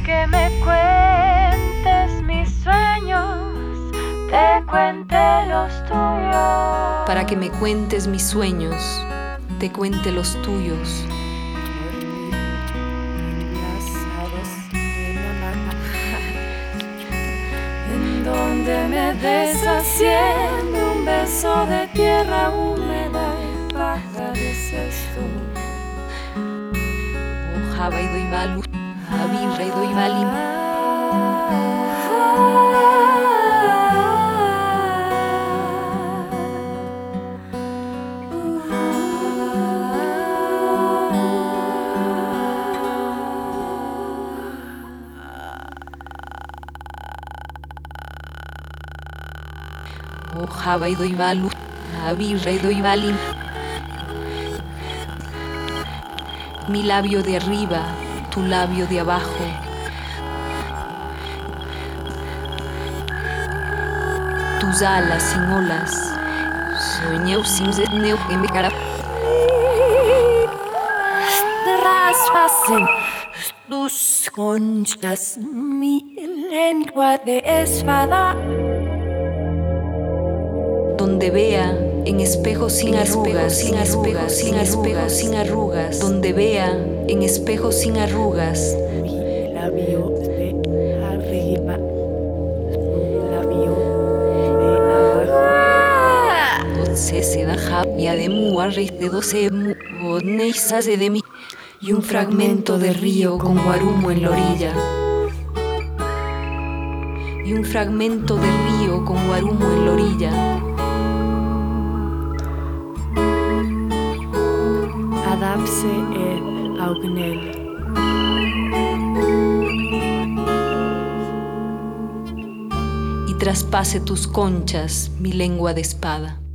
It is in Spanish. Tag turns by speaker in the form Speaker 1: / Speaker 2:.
Speaker 1: que me cuentes mis sueños, te cuente los tuyos.
Speaker 2: Para que me cuentes mis sueños, te cuente los tuyos.
Speaker 1: En donde me des haciendo un beso de tierra húmeda y pajareces tú.
Speaker 2: Java y doy balu, Javi y doy balim. Java y doy balu, Javi y doy balim. Mi labio de arriba, tu labio de abajo. Tus alas sin olas. Soñeu sin zetneu en mi cara.
Speaker 1: Traspasen tus conchas mi lengua de espada.
Speaker 2: Donde vea en espejos sin arrugas, sin espejos, sin espejos, sin arrugas. Donde vea en espejos sin arrugas.
Speaker 1: Mi labio de arriba, tu labio de abajo.
Speaker 2: Doce se da javia de muarres de 12 boneisas de mí. Y un fragmento de río con guarumo en la orilla. Y un fragmento de río con guarumo en la orilla.
Speaker 1: Adapse el augnel.
Speaker 2: Y traspase tus conchas mi lengua de espada.